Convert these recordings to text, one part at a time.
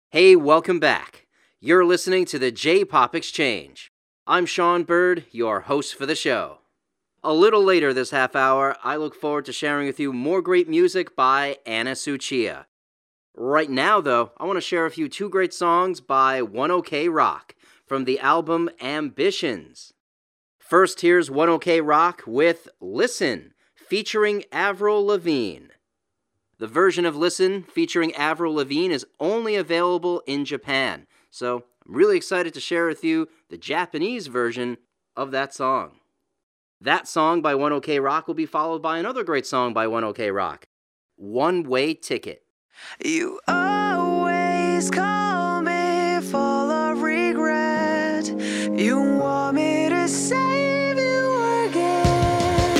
Hey, welcome back. You're listening to the J-Pop Exchange. I'm Sean Bird, your host for the show. A little later this half hour, I look forward to sharing with you more great music by Anna Suchiya. Right now, though, I want to share with you two great songs by One OK Rock from the album Ambitions. First, here's One OK Rock with Listen, featuring Avril Lavigne. The version of Listen featuring Avril Lavigne is only available in Japan, so I'm really excited to share with you the Japanese version of that song. That song by One OK Rock will be followed by another great song by One OK Rock, One Way Ticket. You always call me full of regret. You want me to save you again.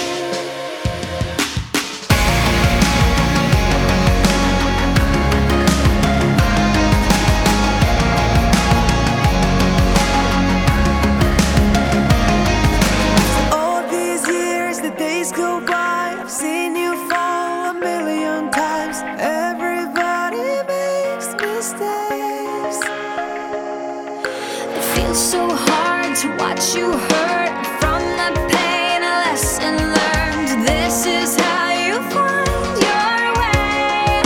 All these years, the days go by. I've seen you fall a million times. Everybody makes mistakes. It feels so hard to watch you hurt. From the pain, a lesson learned. This is how you find your way.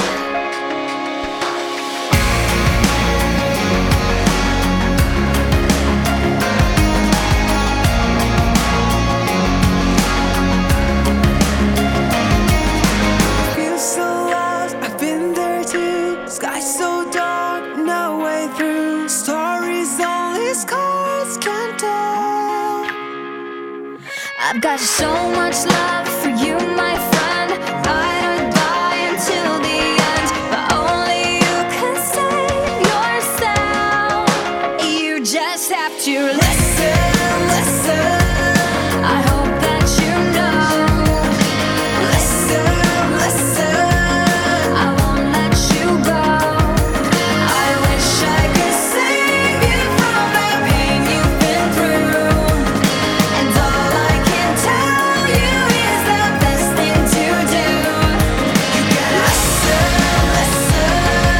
Feel so lost, I've been there too. Sky so dark, no way through. Stories only scars can tell. I've got so much love for you, my friend. Ride or die until the end. But only you can save yourself. You just have to listen, listen. I hope that you know. Listen, listen. I won't let you go. I wish I could save you from the pain you've been through. And all I can tell you is the best thing to do. You gotta listen, listen.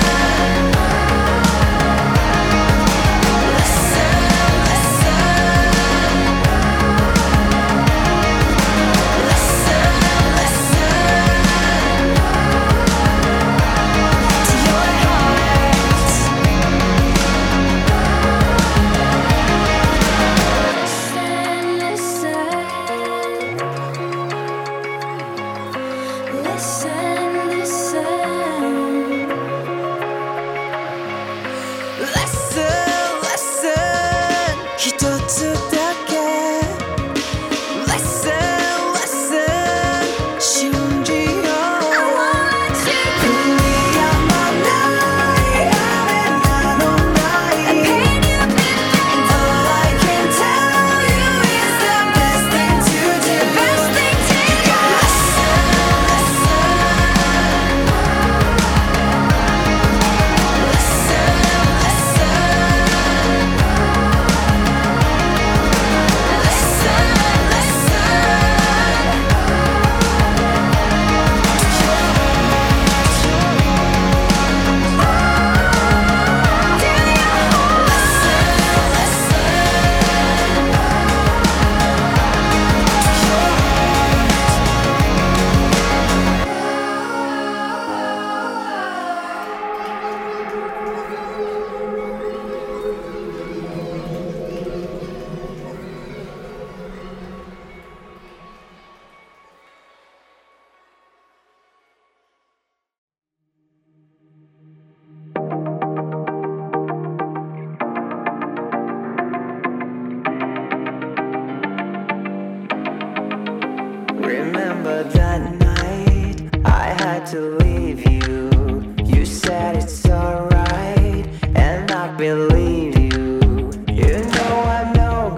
Remember that night I had to leave you. You said it's alright, and I believe you. You know I'm no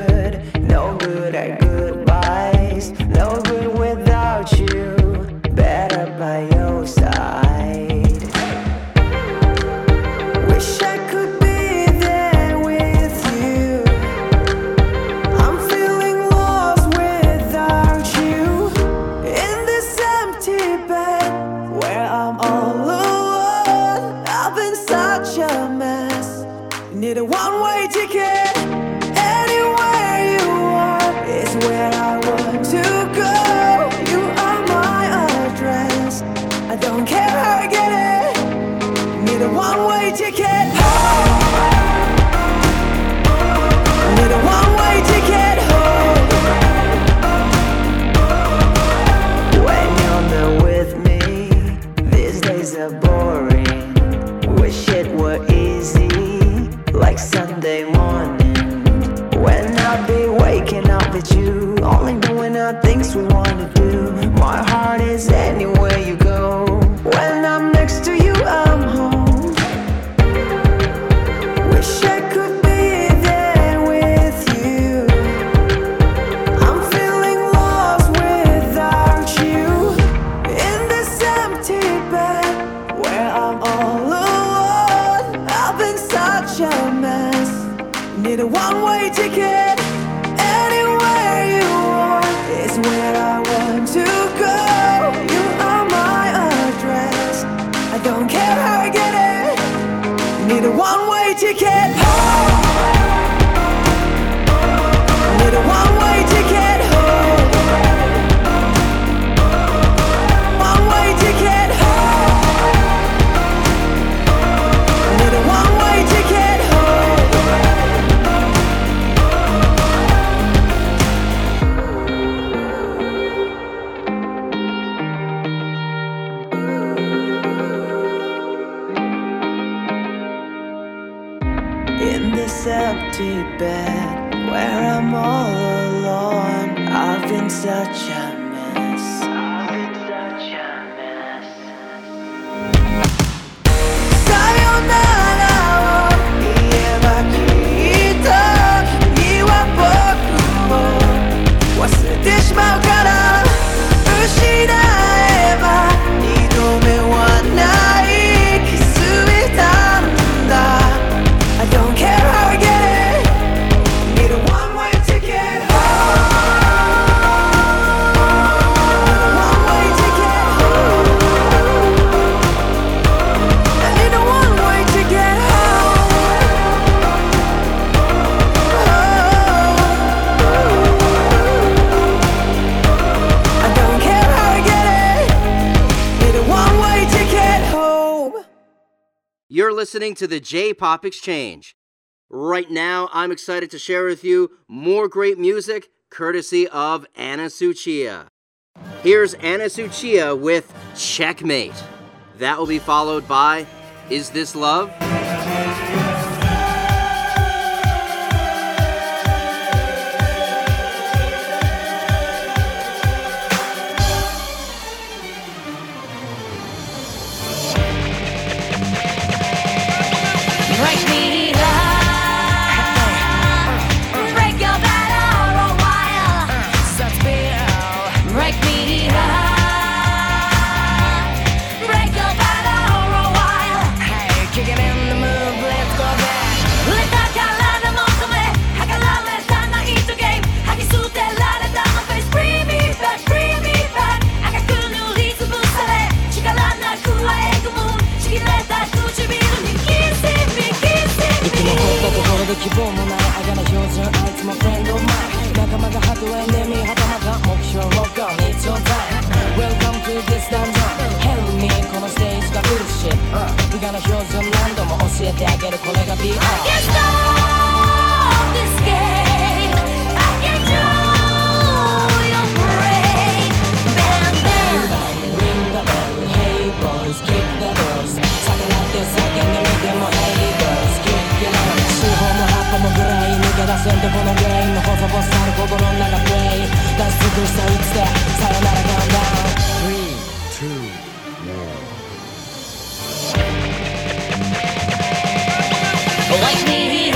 good at goodbyes, no good without you. Better by your side. Wish I could be there with you. I'm feeling lost without you. In this empty bed where I'm all alone, I've been such a mess. Need a one-way ticket. Anywhere you are is where I want to go. You are my address. I don't care how I get it. Need a one-way ticket home. Need a one-way ticket home. When you're not with me, these days are boring. Wish it were easy, like Sunday morning, when I'll be waking up with you, only doing our things we wanna do. My heart is anywhere you go. When I'm next to you, I'm home. Wish I could be there with you. I'm feeling lost without you. In this empty bed where I'm all alone, I've been such a mess. Need a one-way ticket. Anywhere you are is where I want to go. You are my address. I don't care how I get it. Need a one-way ticket home. Need a one-way ticket home. One-way ticket home. Need a one-way ticket home. In this empty bed where I'm all alone, I've been such a mess. Sayonaraを言えばきっと君は僕を忘れてしまうから失えば二度目はない気づいたんだ。I don't care how I get it. Need a one-way ticket home. Need a one-way ticket home. I need a one-way ticket home. I don't care how I get it. Need a one-way ticket home. You're listening to the J-Pop Exchange. Right now, I'm excited to share with you more great music courtesy of Anna Suchiya. Here's Anna Suchiya with Checkmate. That will be followed by Is This Love? Break me down, break your bed all a while. Break me down, break your bed all a while. Hey, kicking in the move, let's go back. 売れたからの求め、計られたナイトゲーム、吐き捨てられた my face. Bring me back, bring me back. 赤く塗りつぶされ、力なくあえぐむ、ちぎれた唇にキスme, kiss me. 生き残ったところで希望もないあがな標準あいつもフレンドマイ仲間がハトエネミーはたまた目標をゴー日常タイム Welcome to this dungeon Help me このステージがブルシッ不我の標準何度も教えてあげるこれが BR I can't stop this game. I can't do your brain. Bam, bam. Ring the bell Hey boys kick the doors 逆らって叫んでみても Hey girls kick your nose 四方の葉っぱもグレー抜け出せんとこのグレインの細々さる心の中プレイ出し尽くしたいつでさよならカウントダウン Wake me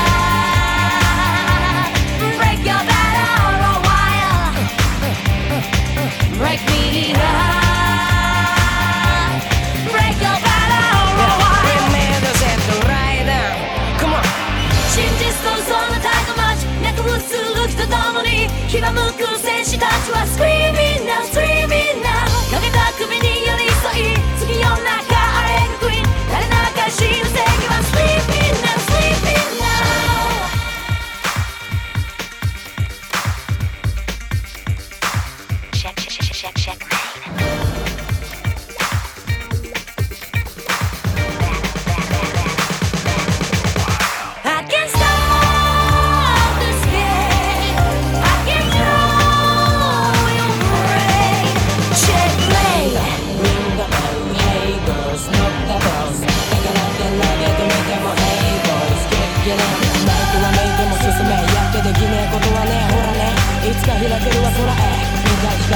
down. Break your bed all a while. Break me down. Break your bed all a while. Come on 真実と嘘のタイムマッチ脈打つ動きとともに牙むく戦士たちは Screaming now, screaming now 投げた首に寄り添い月夜の中あえぐクイーン誰なか知る正義は Sleeping now, sleeping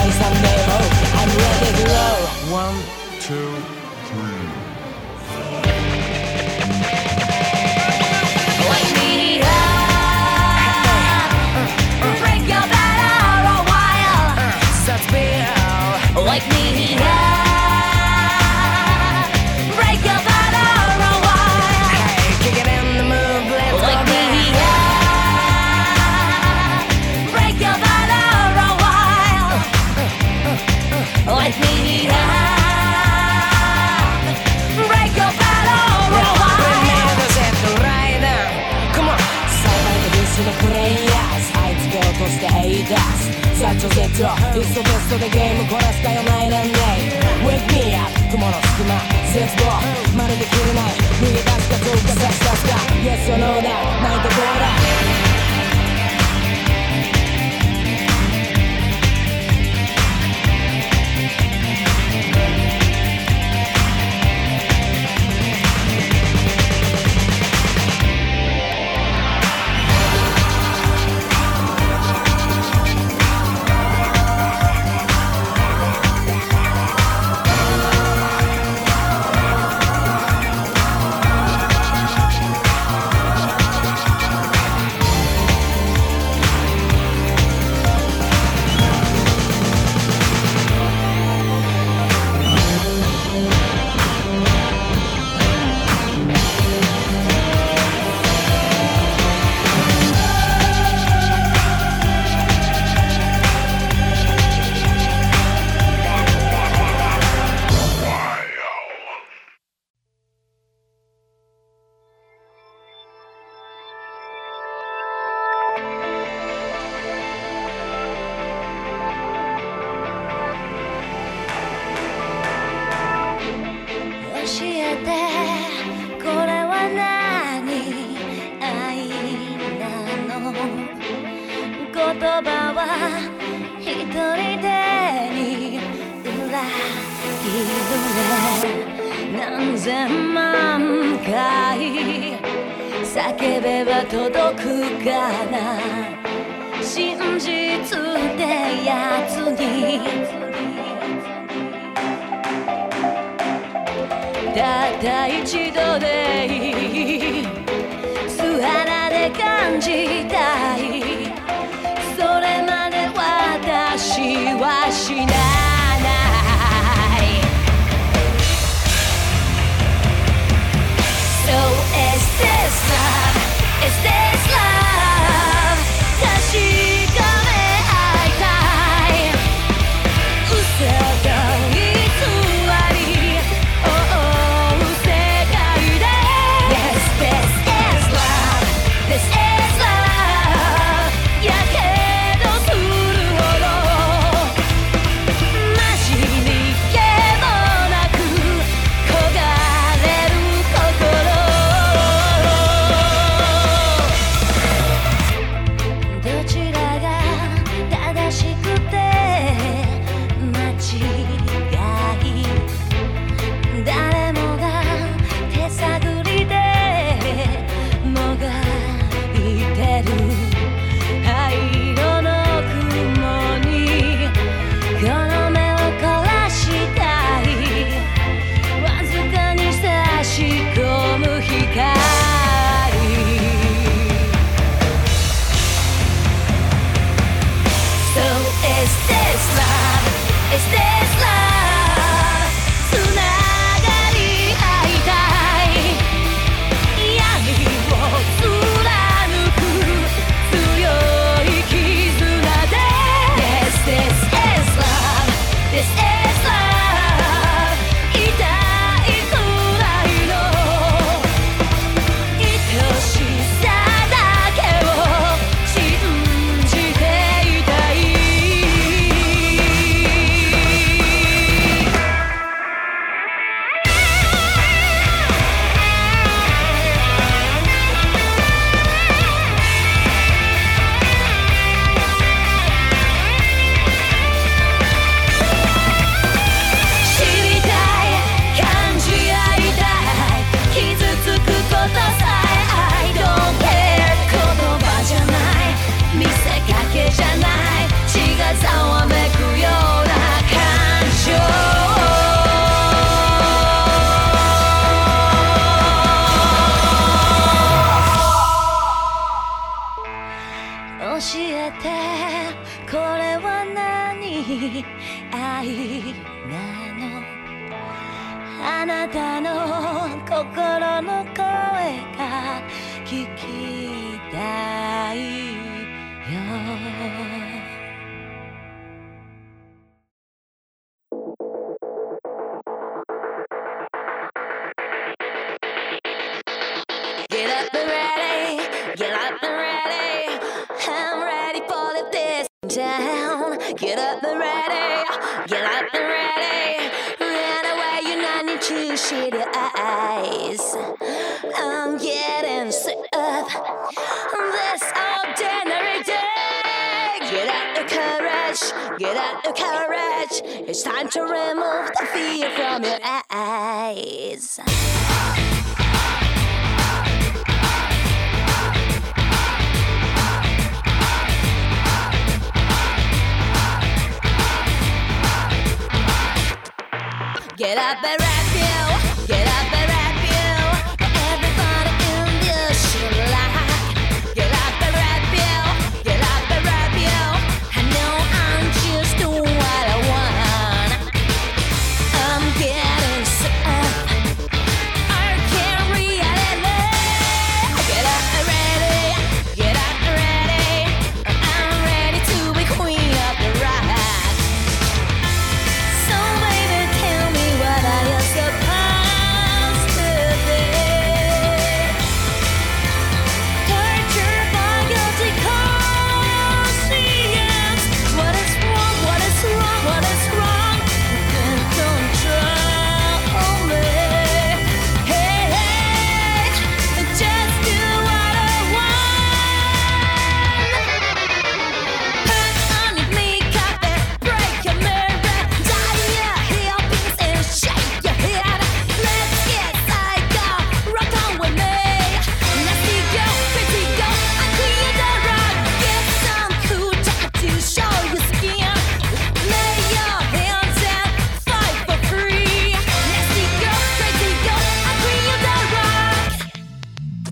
ないsomeday oh I'm ready to roll 1, 2, 3 Wake me up, break your bed a while. That's real Wake me up, break your bed a while. Hey, kick it in the move, let's go Wake me back up, break your bed a while. Wake me up, break your bed a while. のプレイヤーズあいつけ落としてエイダス最長絶頂イストベストでゲームこなすかよナイランデイ Wake me up 雲の隙間絶望まるで切れない逃げ出すかどうか差し出すか Yes or no だナイトボーラー何千万回叫べば届くかな真実ってやつにたった一度でいい素肌で感じたいそれまで私は死なないSo is this love? Is this love? 確かめ合いたい嘘と偽り覆う世界でなたの心の声が聞きたいよGet up and ready, get up and ready. I'm ready for this down. Get up and ready, get up and ready. Run away, you not need to shut your eyes. I'm getting sick of this ordinary day. Get up your courage, get up your courage. It's time to remove the fear from your eyes. Get up and rap you, get up and rap you. Everybody in this shit like. Get up and rap you, get up and rap you. I know I'm just doing what I want. I'm getting sick. I can't really live. Get up and ready, get up and ready. I'm ready to be queen of the rock. So baby, tell me what I am supposed to be. Tortured by guilty conscience. What is wrong? What is wrong? What is wrong? You can control me. Hey, hey, just do what I want. Put on your makeup and break your mirror. Dye your hairpins and shake your head. Let's get psycho, rock on with me. Nasty girl, pretty girl, I clean the rock. Get some cool time to show your skin. Lay your hands and fight for free. Nasty girl, crazy girl, I clean the rock.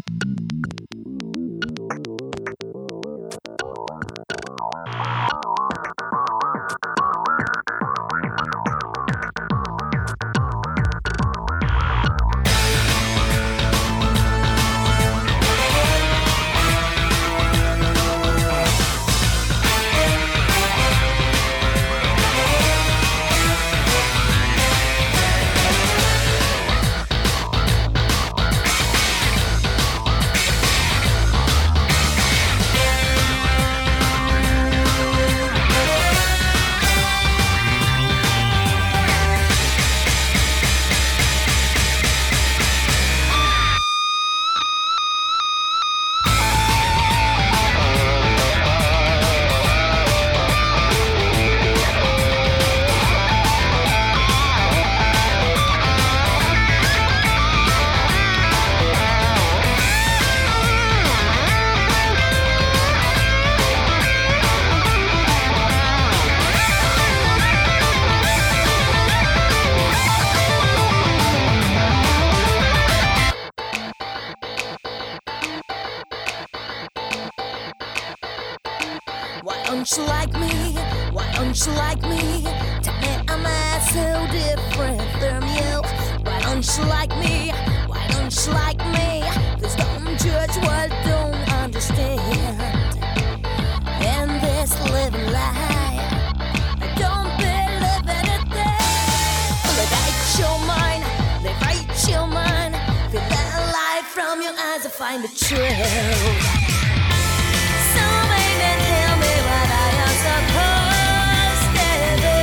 Why don't you like me? Why don't you like me? Tell me am I so different from you? Why don't you like me? Why don't you like me? Please don't judge what I don't understand. In this living life, I don't believe anything. Live right your mind, live right your mind. Feel that light from your eyes, I find the truth. So baby, tell me what I am supposed to be.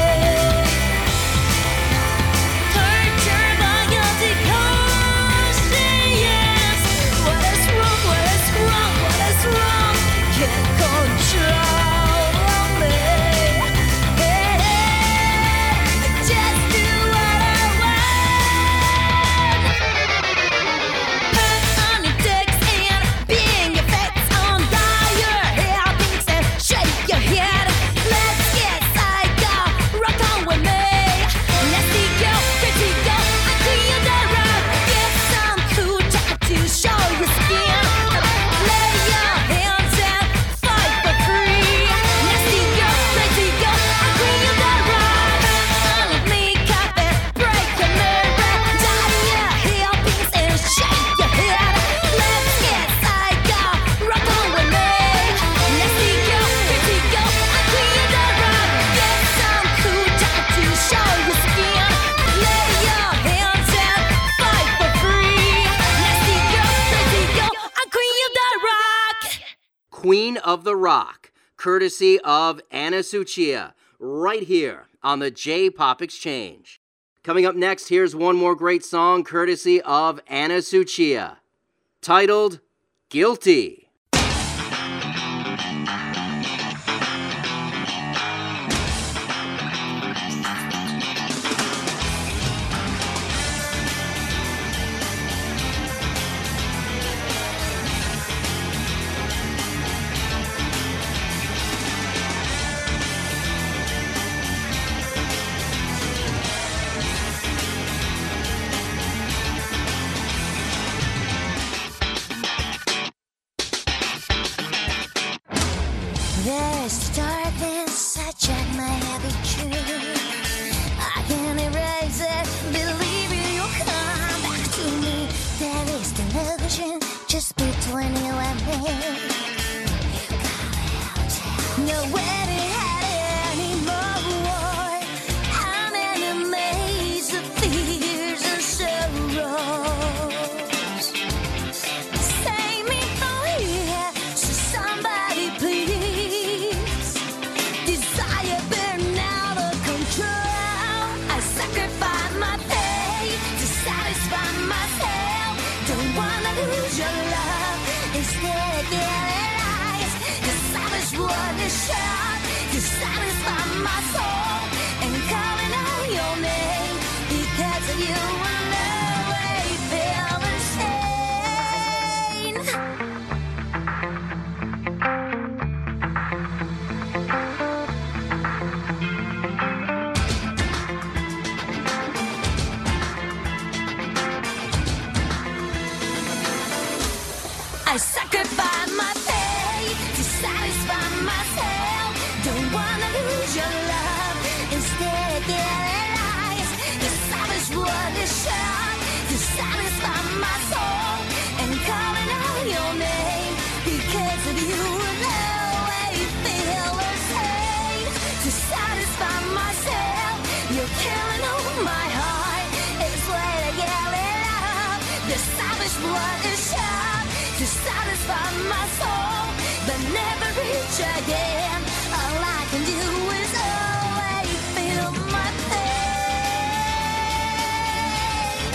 Tortured by guilty conscience. What is wrong? What is wrong? What is wrong? Can't control me. Hey, hey, just do what I want. Put on your dicks and being your Queen of the Rock, courtesy of Anna Tsuchiya, right here on the J-Pop Exchange. Coming up next, here's one more great song courtesy of Anna Tsuchiya, titled Guilty. There's darkness, I check my habitude. I can erase it, believe it, you'll come back to me. There is delusion just between you and me. Nowhere to hide anymore. I'm in a maze of fears and sorrows. Save me from here, so somebody please. Desire burn out of control. I sacrifice my faith to satisfy myself. Don't wanna lose your love. Instead, there lies the savage word is shot to satisfy my soul. And calling out your name because of you will always feel insane. I sacrifice my faith to satisfy myself. Don't wanna lose your love. Instead, there lies the savage word is shot to satisfy my soul. And calling out your name because of you will always feel the same. To satisfy myself, you're killing on my heart. It's way to get it out. The savage blood is shot to satisfy my soul, but never reach again. All I can do is always feel my pain.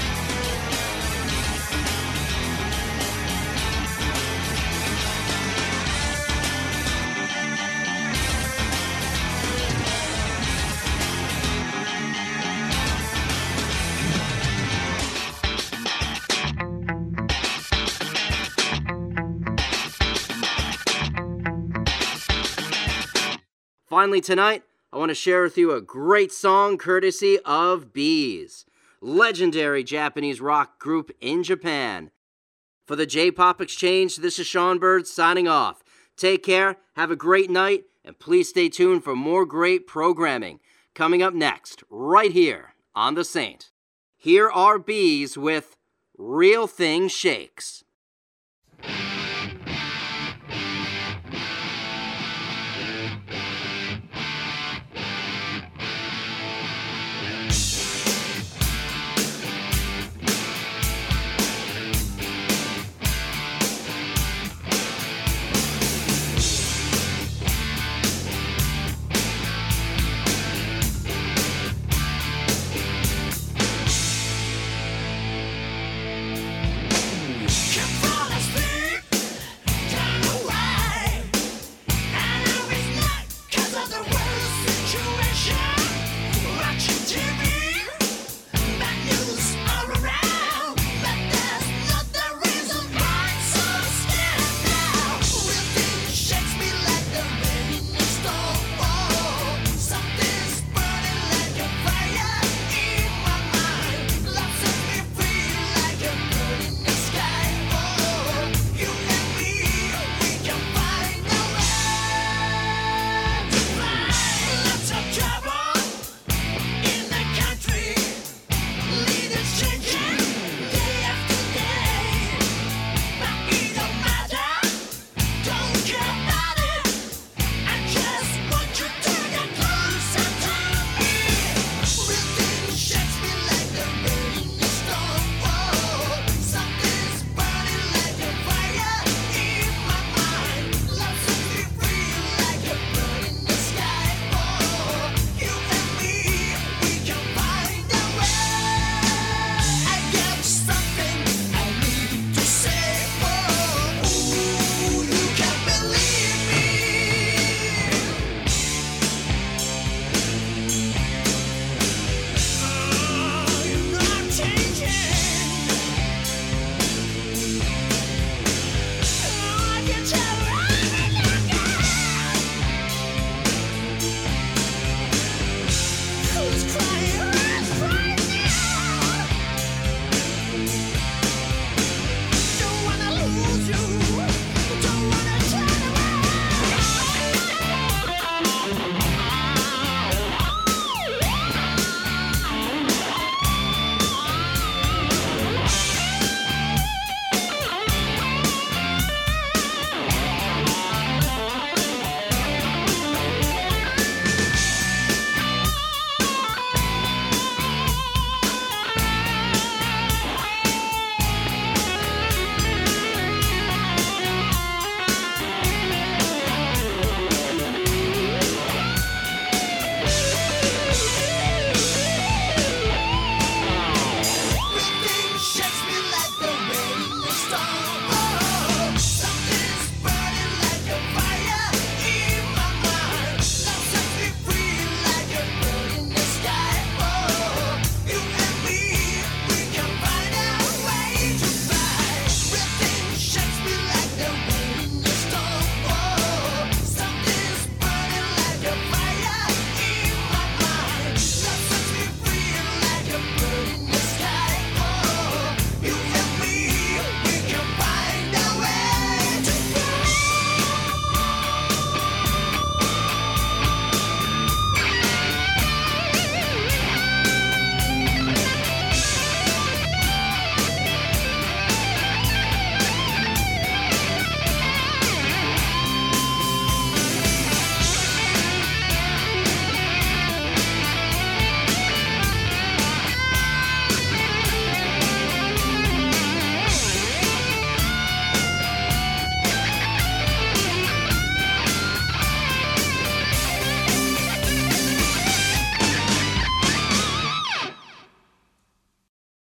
Finally tonight, I want to share with you a great song courtesy of Bees, legendary Japanese rock group in Japan. For the J-Pop Exchange, this is Sean Bird signing off. Take care, have a great night, and please stay tuned for more great programming coming up next, right here on The Saint. Here are Bees with Real Thing Shakes.